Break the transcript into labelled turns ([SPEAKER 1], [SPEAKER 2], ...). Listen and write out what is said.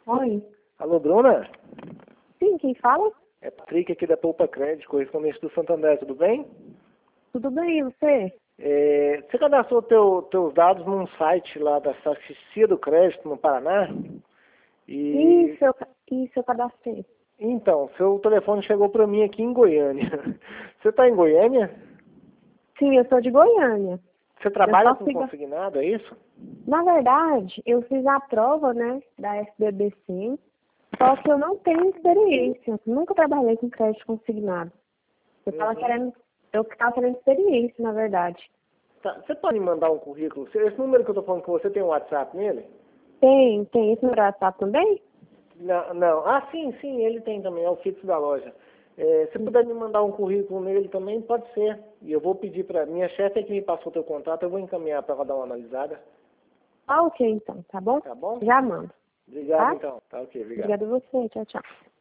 [SPEAKER 1] Oi.
[SPEAKER 2] Alô, Bruna?
[SPEAKER 1] Sim, quem fala?
[SPEAKER 2] É Patrick aqui da Poupa Crédito, correspondente do Santander, tudo bem?
[SPEAKER 1] Tudo bem, e você?
[SPEAKER 2] Você cadastrou teus dados num site lá da Saficia do Crédito, no Paraná? E
[SPEAKER 1] Isso, eu cadastrei.
[SPEAKER 2] então, seu telefone chegou para mim aqui em Goiânia. Você está em Goiânia?
[SPEAKER 1] Sim, eu sou de Goiânia.
[SPEAKER 2] Você trabalha
[SPEAKER 1] só
[SPEAKER 2] com
[SPEAKER 1] sigo-
[SPEAKER 2] consignado, é isso?
[SPEAKER 1] Na verdade, eu fiz a prova, né, da SBBC, só que eu não tenho experiência. Nunca trabalhei com crédito consignado. Eu estava querendo experiência, na verdade.
[SPEAKER 2] Tá, você pode me mandar um currículo? Esse número que eu estou falando com você tem um WhatsApp nele?
[SPEAKER 1] Tem esse número WhatsApp também?
[SPEAKER 2] Não, não. Ah, sim, ele tem também, é o fixo da loja. Se puder me mandar um currículo nele também, pode ser. E eu vou pedir para minha chefe é que me passou teu contato, eu vou encaminhar para ela dar uma analisada.
[SPEAKER 1] Ah, ok, então, tá bom?
[SPEAKER 2] Tá bom?
[SPEAKER 1] Já mando,
[SPEAKER 2] Obrigado,
[SPEAKER 1] tá?
[SPEAKER 2] então. Tá ok, obrigado.
[SPEAKER 1] Obrigada a você, tchau, tchau.